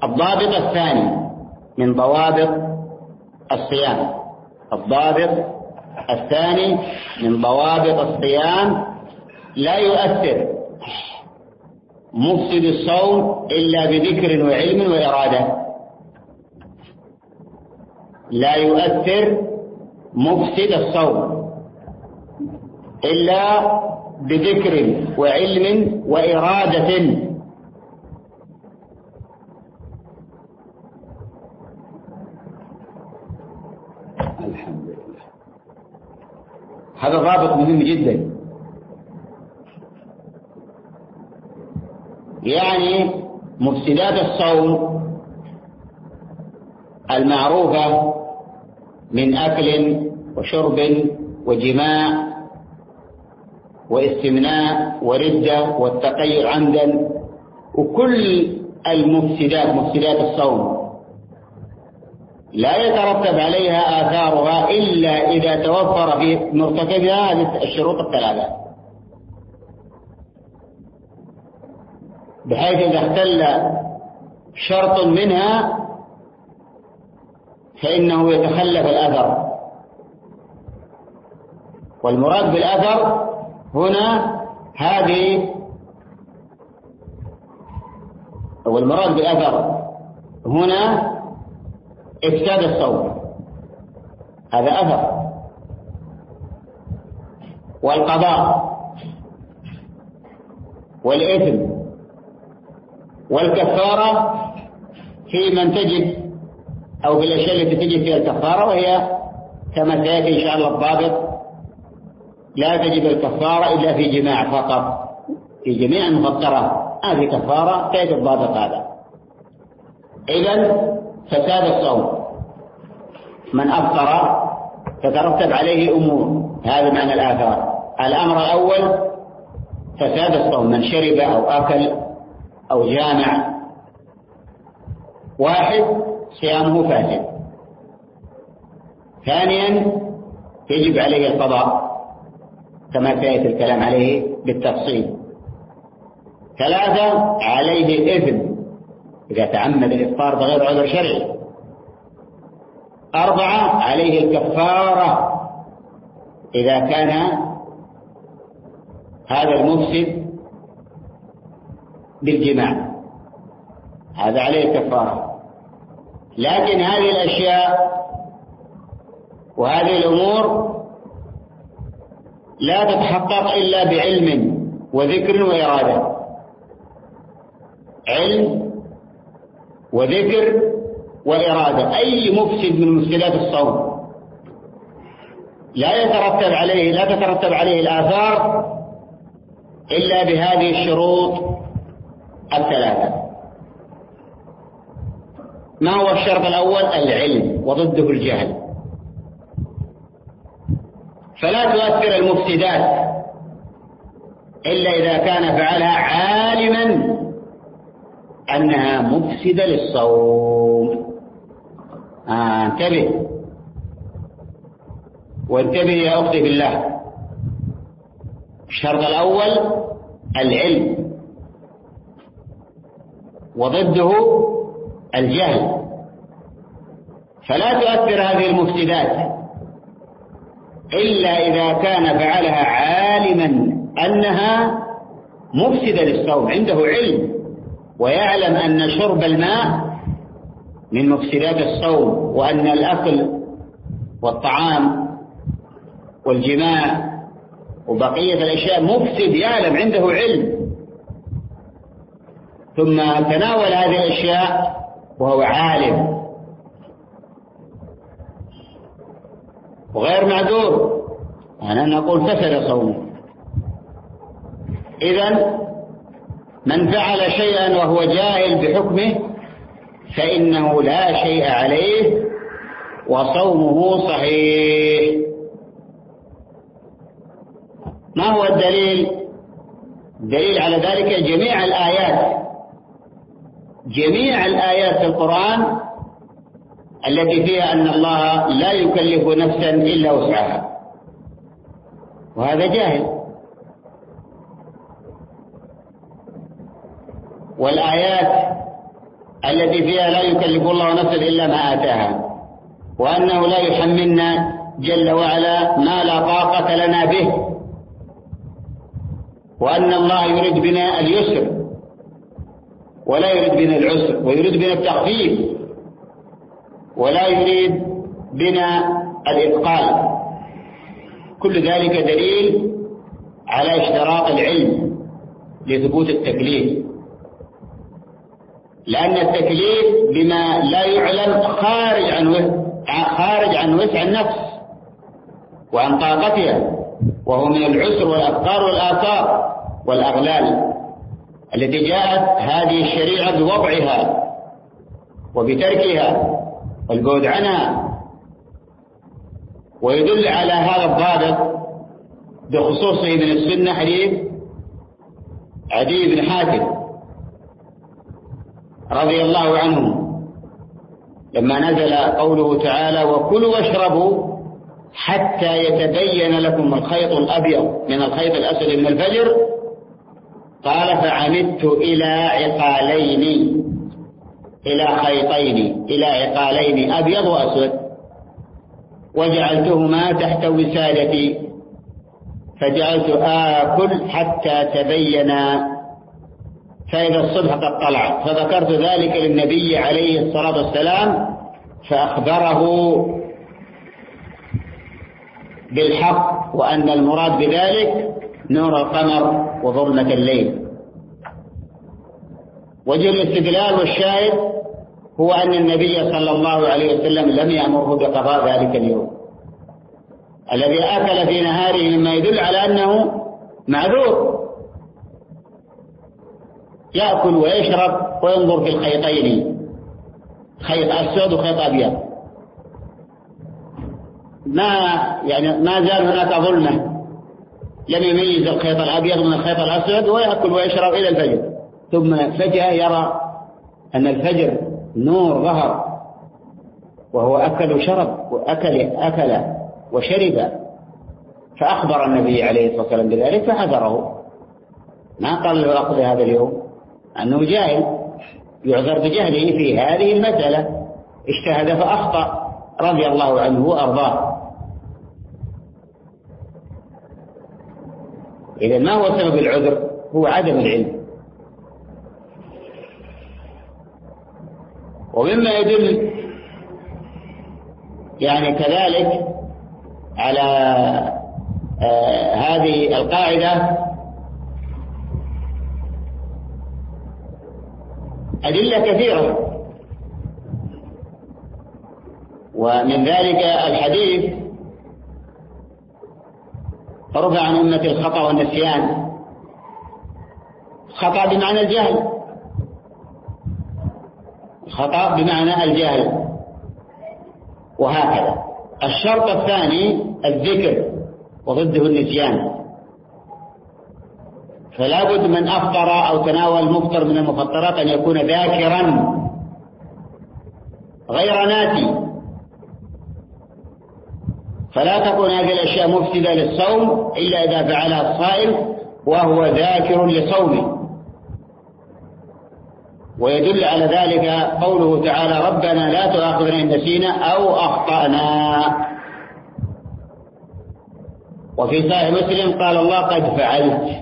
الضابط الثاني من ضوابط الصيام، الضابط الثاني من ضوابط الصيام: لا يؤثر مفسد الصوم إلا بذكر وعلم وإرادة. لا يؤثر مفسد الصوم إلا بذكر وعلم وإرادة. الحمد لله. هذا ضابط مهم جدا. يعني مفسدات الصوم المعروفة من أكل وشرب وجماع واستمناء وردة والتقيؤ عمدا، وكل المفسدات مفسدات الصوم لا يترتب عليها آثارها إلا إذا توفر في مرتكبها هذه الشروط الثلاثة، بحيث إذا اختل شرط منها فإنه يتخلف الأثر. والمراد بالأثر هنا والمراد بالأثر هنا إفساد الصوم، هذا أثر. والقضاء والإثم والكفارة في من تجب أو في الأشياء التي تجب فيها الكفارة، وهي كما سيأتي إن شاء الله الضابط: لا تجب الكفارة إلا في جماع فقط، في جميع المفطرات هذه كفارة تجب الضابط هذا. إذن فساد الصوم: من أفطر تترتب عليه أمور، هذا معنى الآثار. الأمر الأول فساد الصوم: من شرب أو أكل أو جامع واحد صيامه فاسد. ثانيا يجب عليه القضاء كما سيأتي الكلام عليه بالتفصيل. ثلاثة عليه الإثم إذا تعمد الإفطار بغير عذر شرعي. أربعة عليه الكفارة إذا كان هذا المفسد بالجماع، هذا عليه كفارة. لكن هذه الأشياء وهذه الأمور لا تتحقق إلا بعلم وذكر وإرادة. علم وذكر وإرادة. أي مفسد من مفسدات الصوم لا تترتب عليه الآثار إلا بهذه الشروط الثلاثة. ما هو الشرط الأول؟ العلم، وضده الجهل. فلا تؤثر المفسدات إلا إذا كان فعلها عالما أنها مفسدة للصوم. انتبه، وانتبه يا أختي بالله. الشرط الأول العلم، وضده الجهل. فلا تؤثر هذه المفسدات إلا إذا كان فعلها عالما أنها مفسدة للصوم، عنده علم ويعلم أن شرب الماء من مفسدات الصوم، وأن الأكل والطعام والجماع وبقية الأشياء مفسد، يعلم، عنده علم، ثم تناول هذه الأشياء وهو عالم وغير معذور، أنا نقول فسد صومه. إذن من فعل شيئا وهو جاهل بحكمه فإنه لا شيء عليه وصومه صحيح. ما هو الدليل؟ الدليل على ذلك جميع الآيات في القرآن التي فيها أن الله لا يكلف نفسا إلا وسعها، وهذا جاهل. والآيات التي فيها لا يكلف الله نفسا إلا ما آتاها، وأنه لا يحملنا جل وعلا ما لا طاقة لنا به، وأن الله يريد بنا اليسر ولا يريد بنا العسر، ويريد بنا التخفيف ولا يريد بنا الإثقال. كل ذلك دليل على اشتراط العلم لثبوت التكليف، لأن التكليف بما لا يعلم خارج عن وسع النفس وعن طاقتها، وهو من العسر والأفكار والآثار والأغلال التي جاءت هذه الشريعة بوضعها وبتركها والبعد عنها. ويدل على هذا الضابط بخصوصه من السنة حديث عدي بن حاتم رضي الله عنه لما نزل قوله تعالى: وكلوا واشربوا حتى يتبين لكم الخيط الأبيض من الخيط الأسود من الفجر، قال: فعمدت إلى خيطين إلى عقالين أبيض وأسود، وجعلتهما تحت وسادتي، فجعلت آكل حتى تبين، فإذا الصبح قد طلع، فذكرت ذلك للنبي عليه الصلاة والسلام فأخبره بالحق، وأن المراد بذلك نور القمر وظلمة الليل. وجه الاستدلال والشاهد هو أن النبي صلى الله عليه وسلم لم يأمره بقضاء ذلك اليوم الذي أكل في نهاره، مما يدل على أنه معذور، يأكل ويشرب وينظر في الخيطين، خيط أسود وخيط أبيض، ما زال هناك ظلمة، لم يميز الخيط الأبيض من الخيط الأسود، ويأكل ويشرب إلى الفجر، ثم فجأة يرى أن الفجر نور ظهر، وهو أكل وشرب أكل وشرب، فأخبر النبي عليه الصلاة والسلام بذلك فحذره، ما قال له أخذ هذا اليوم، أنه جاهل يعذر بجهله في هذه المسألة، اجتهد فأخطأ رضي الله عنه وأرضاه. إذا ما هو سبب العذر؟ هو عدم العلم. ومما يدل كذلك على هذه القاعدة أدلة كثيرة، ومن ذلك الحديث: رفع عن أمة الخطأ والنسيان. خطأ بمعنى الجهل، خطأ بمعنى الجهل، وهكذا. الشرط الثاني الذكر، وضده النسيان، فلا بد من أفطر أو تناول مفطر من المفطرات أن يكون ذاكرا غير ناسي، فلا تكون هذه الأشياء مفسدة للصوم إلا إذا فعلها الصائم وهو ذاكر لصومه. ويدل على ذلك قوله تعالى: ربنا لا تؤاخذنا إن نسينا أو أخطأنا. وفي صحيح مسلم قال الله: قد فعلت.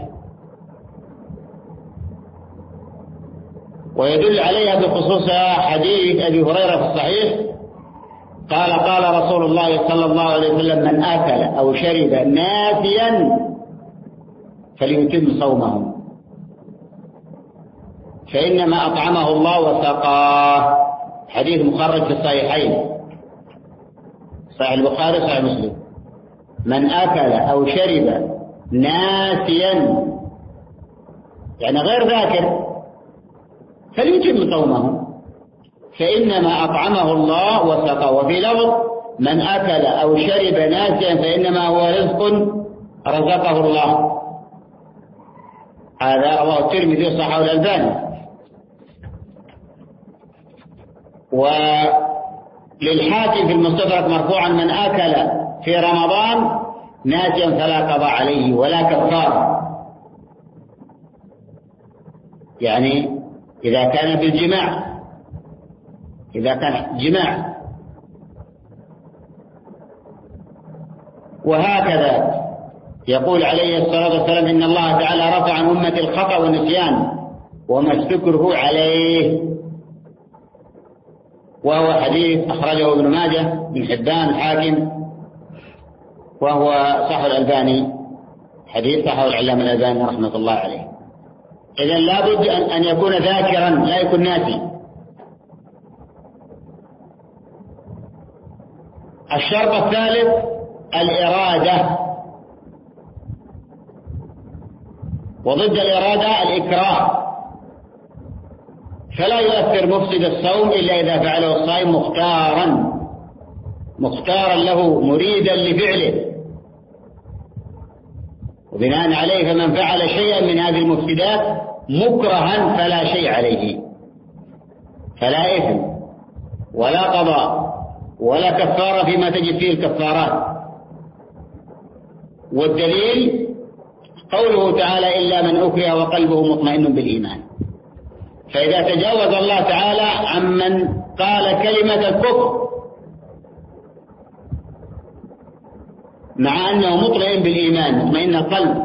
ويدل عليها بخصوصها حديث أبي هريرة في الصحيح قال: قال رسول الله صلى الله عليه وسلم: من أكل أو شرب ناسيا فليتم صومه، فإنما أطعمه الله وسقاه. حديث مخرج في الصحيحين، صحيح البخاري صحيح مسلم. من أكل أو شرب ناسيا غير ذاكر فليتم صومه، فإنما أطعمه الله وسقاه. وفي لفظ: من أكل أو شرب ناسيا فإنما هو رزق رزقه الله. هذا رواه الترمذي وصححه الألباني. وللحاكم في المستدرك مرفوعا: من أكل في رمضان ناسيا فلا قضاء عليه ولا كفارة، إذا كان بالجماع إذا كان جماع. وهكذا يقول عليه الصلاة والسلام إن الله تعالى رفع عن أمة الخطأ والنسيان وما استكره عليه، وهو حديث أخرجه ابن ماجه بن حبان الحاكم، وهو صحيح الألباني، حديث صحيح العلامة الألباني رحمة الله عليه. إذن لابد أن يكون ذاكرا لا يكون ناسي. الشرط الثالث الإرادة، وضد الإرادة الإكراه، فلا يؤثر مفسد الصوم إلا إذا فعله الصائم مختارا له مريدا لفعله، وبناء عليه فمن فعل شيئا من هذه المفسدات مكرها فلا شيء عليه، فلا إثم ولا قضاء ولا كفارة فيما تجد فيه الكفارات. والدليل قوله تعالى إلا من أكره وقلبه مطمئن بالإيمان. فإذا تجاوز الله تعالى عمن قال كلمة الكفر مع أنه مطمئن بالإيمان مطمئن القلب،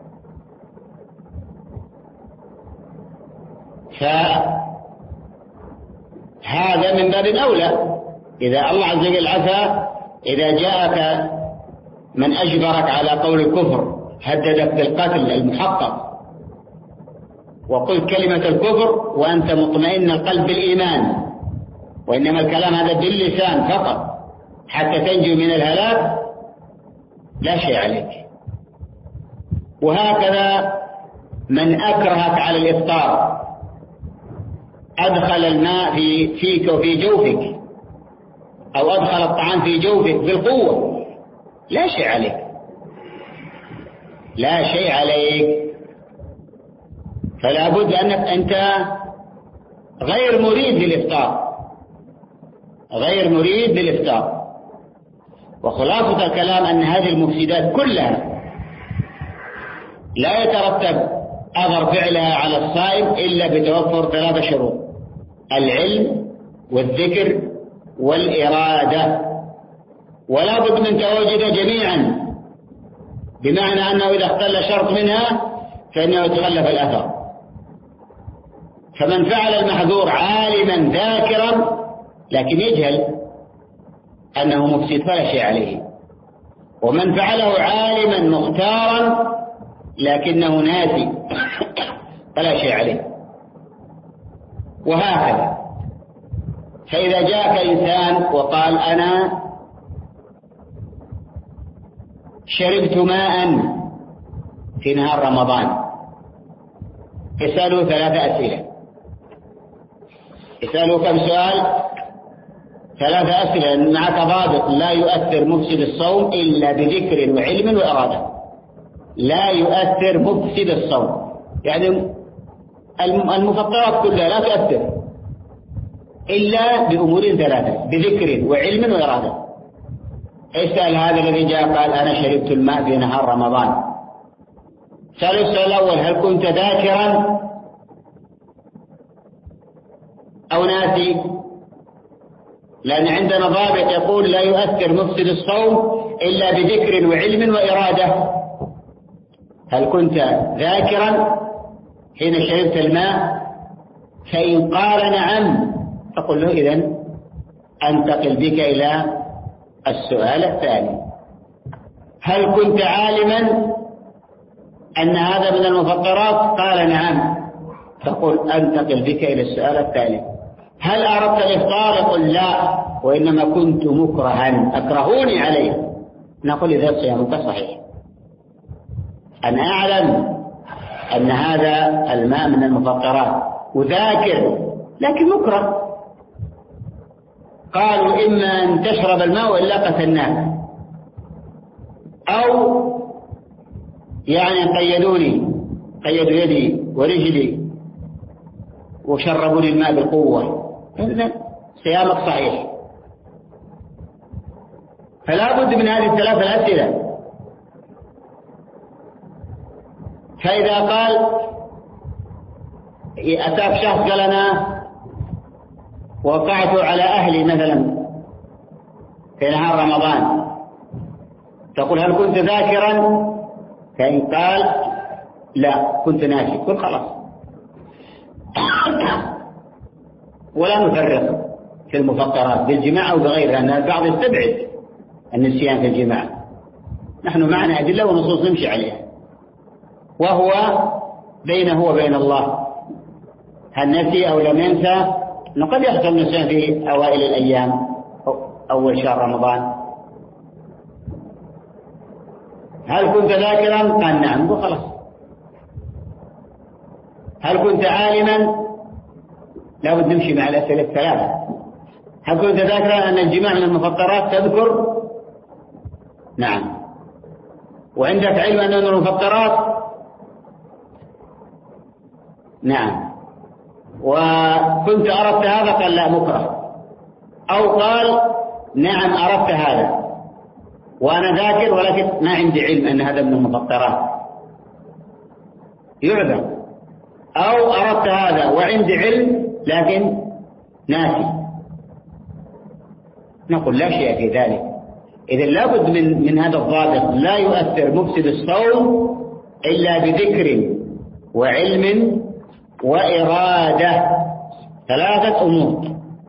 فهذا من باب أولى. إذا الله عز وجل عفا، إذا جاءك من أجبرك على قول الكفر هددك بالقتل المحقق وقل كلمة الكفر وأنت مطمئن القلب بالإيمان، وإنما الكلام هذا باللسان فقط حتى تنجو من الهلاك، لا شيء عليك. وهكذا من أكرهك على الإفطار، أدخل الماء فيك وفي جوفك، أو أدخل الطعام في جوفك بالقوة، لا شيء عليك، لا شيء عليك. فلا بد أنك أنت غير مريد للإفطار، غير مريد للإفطار. وخلاصة الكلام أن هذه المفسدات كلها لا يترتب أثر فعلها على الصائم إلا بتوفر 3 شروط: العلم والذكر والإرادة، ولا بد من تواجد جميعا، بمعنى أنه إذا اختل شرط منها فإنه يتخلف الأثر. فمن فعل المحظور عالما ذاكرا لكن يجهل أنه مفسد فلا شيء عليه، ومن فعله عالما مختارا لكنه ناسي فلا شيء عليه، وهكذا. فإذا جاءك إنسان وقال أنا شربت ماء في نهار رمضان، اسأله 3 أسئلة. اسأله كم سؤال؟ 3 أسئلة معك ضابط: لا يؤثر مفسد الصوم إلا بذكر وعلم وإرادة. لا يؤثر مفسد الصوم، يعني المفطرات كلها لا تؤثر إلا بأمور 3: بذكر وعلم وإرادة. اسأل هذا الذي جاء قال أنا شربت الماء في نهار رمضان، سأل السؤال الأول: هل كنت ذاكرا أو ناسي؟ لأن عندنا ضابط يقول لا يؤثر مفسد الصوم إلا بذكر وعلم وإرادة. هل كنت ذاكرا حين شربت الماء؟ فإن قال نعم فقل له إذن أنتقل بك إلى السؤال الثاني: هل كنت عالما أن هذا من المفطرات؟ قال نعم، فقل أنتقل بك إلى السؤال الثالث: هل أردت الإفطار؟ يقول لا، وإنما كنت مكرها أكرهوني عليه. نقول إذا صيامك صحيح. أنا أعلم أن هذا الماء من المفطرات وذاكر لكن مكره. قالوا إما أن تشرب الماء وإلا قتلناك، أو يعني قيدوا يدي ورجلي وشربوا لي الماء بالقوة، إذن صيامك صحيح. فلا بد من هذه 3 الأسئلة. فإذا قال أتاك شخص قال أنا وقعت على أهلي مثلا في نهار رمضان، تقول هل كنت ذاكرا؟ فإن قال لا كنت ناسي، قل خلاص. ولا نفرق في المفطرات بالجماع أو بغيرها، أن البعض يستبعد النسيان في الجماع. نحن معنا أدلة ونصوص نمشي عليها، وهو بينه وبين الله، هل نسي أو لم ينسى. قد يحصل نسيان في أوائل الأيام أول شهر رمضان. هل كنت ذاكرا؟ قال نعم، وخلاص. هل كنت عالما؟ لا بد نمشي مع الأسئلة الثلاثة. هل كنت ذاكرا أن الجماع من المفطرات؟ تذكر نعم. وعندك علم أنه من المفطرات؟ نعم. وكنت أردت هذا؟ قال لا مكره. أو قال نعم أردت هذا وأنا ذاكر ولكن ما عندي علم أن هذا من المفطرات، يعذر. أو أردت هذا وعندي علم لكن ناسي، نقول لا شيء في ذلك. إذن لابد من هذا الضابط، لا يؤثر مفسد الصوم إلا بذكر وعلم وإرادة، ثلاثة أمور.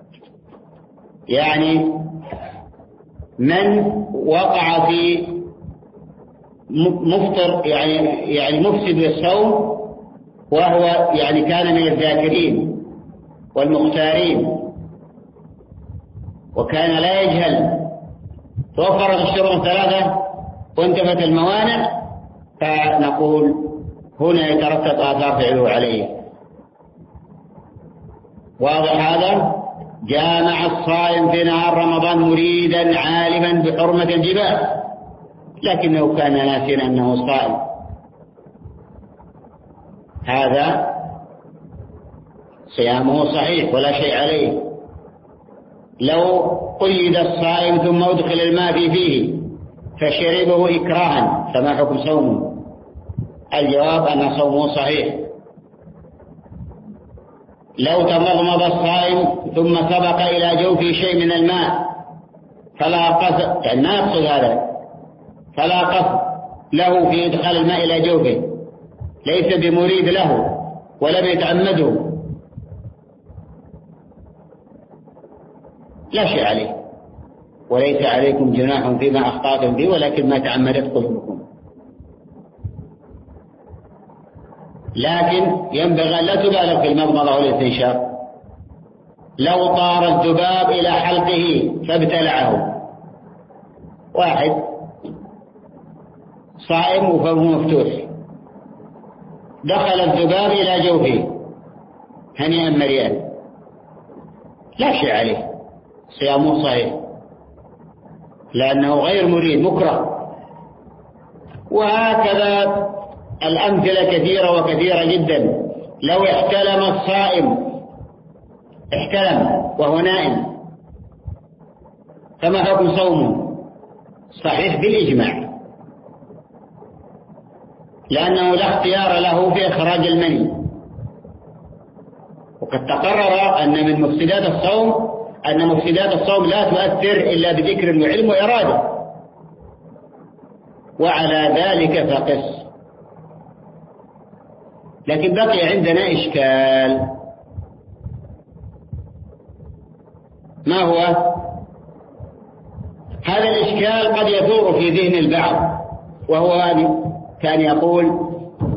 يعني من وقع في مفطر يعني مفسد للصوم، وهو يعني كان من الذاكرين والمختارين وكان لا يجهل، توفرت الشروط الثلاثة وانتفت الموانع، فنقول هنا يترتب آثار فعله عليه. واضح هذا؟ جامع الصائم في نهار رمضان مريدا عالما بحرمة الجماع، لكنه كان ناسيا أنه صائم، هذا صيامه صحيح ولا شيء عليه. لو قيد الصائم ثم أدخل الماء في فيه فشربه إكراها فما حكم صومه؟ الجواب أن صومه صحيح. لو تمضمض الصائم ثم سبق إلى جوفه شيء من الماء فلا قصد، يعني ما يقصد هذا، فلا قصد له في إدخال الماء إلى جوفه، ليس بمريد له ولم يتعمده، لا شيء عليه، وليس عليكم جناح فيما أخطأتم به ولكن ما تعمدت قلوبكم. لكن ينبغي لا تبالغ في المضمضة والاستنشاق. لو طار الذباب إلى حلقه فابتلعه، واحد صائم وفمه مفتوح، دخل الذباب إلى جوفه هنيئا مريئا، لا شيء عليه، صيامه صحيح لأنه غير مريد مكره. وهكذا الأمثلة كثيرة وكثيرة جدا. لو احتلم الصائم، احتلم وهو نائم، فما حكم صومه؟ صحيح بالإجماع، لأنه لا اختيار له في إخراج المني. وقد تقرر أن من مفسدات الصوم أن مفسدات الصوم لا تؤثر إلا بذكر وعلم وإرادة، وعلى ذلك فقس. لكن بقي عندنا إشكال، ما هو؟ هذا الإشكال قد يثور في ذهن البعض، وهو كان يقول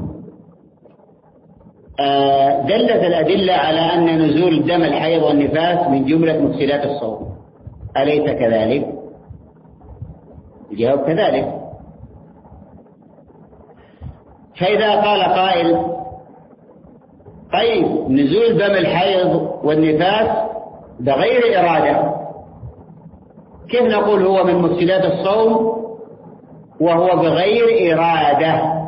دلت الأدلة على أن نزول دم الحيض والنفاس من جملة مفسدات الصوم، أليس كذلك؟ الجواب كذلك. فإذا قال قائل طيب نزول دم الحيض والنفاس بغير إرادة، كيف نقول هو من مفسدات الصوم وهو بغير إرادة؟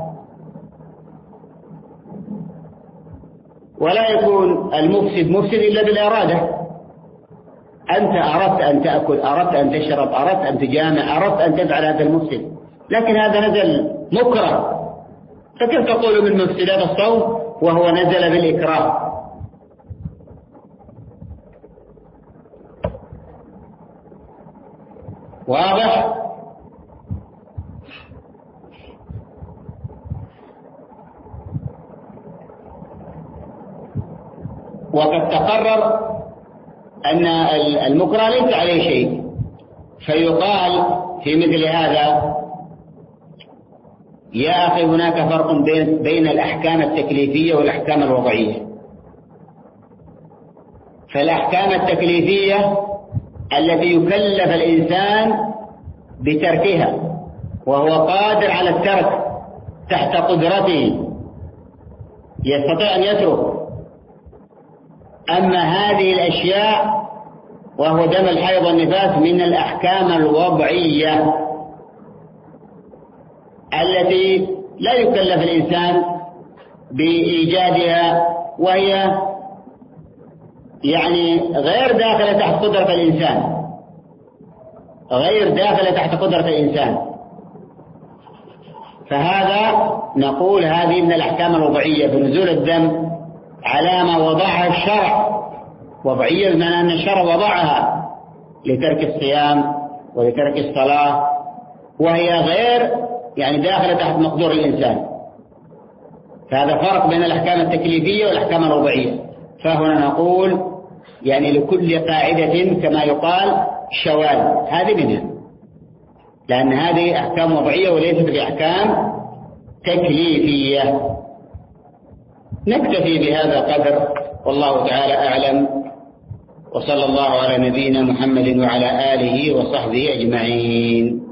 ولا يكون المفسد مفسد إلا بالإرادة. أنت أردت أن تأكل، أردت أن تشرب، أردت أن تجامع، أردت أن تفعل هذا المفسد، لكن هذا نزل مكره، فكيف تقول من مفسدات الصوم وهو نزل بالإكراه؟ واضح؟ وقد تقرر أن المكره ليس عليه شيء، فيقال في مثل هذا: يا أخي هناك فرق بين الأحكام التكليفية والأحكام الوضعية. فالأحكام التكليفية التي يكلف الإنسان بتركها وهو قادر على الترك تحت قدرته، يستطيع أن يترك. أما هذه الأشياء وهو دم الحيض والنفاس من الأحكام الوضعية التي لا يكلف الإنسان بإيجادها، وهي يعني غير داخلة تحت قدرة الإنسان، غير داخلة تحت قدرة الإنسان. فهذا نقول هذه من الأحكام الوضعية. بنزول الدم علامة وضعها الشرع، وضعية بمعنى أن الشرع وضعها لترك الصيام ولترك الصلاة، وهي غير يعني داخلة تحت مقدور الإنسان. فهذا فرق بين الأحكام التكليفية والأحكام الوضعية. فهنا نقول يعني لكل قاعدة كما يقال شواذ، هذه منها، لأن هذه أحكام وضعية وليست بأحكام تكليفية. نكتفي بهذا القدر، والله تعالى أعلم، وصلى الله على نبينا محمد وعلى آله وصحبه أجمعين.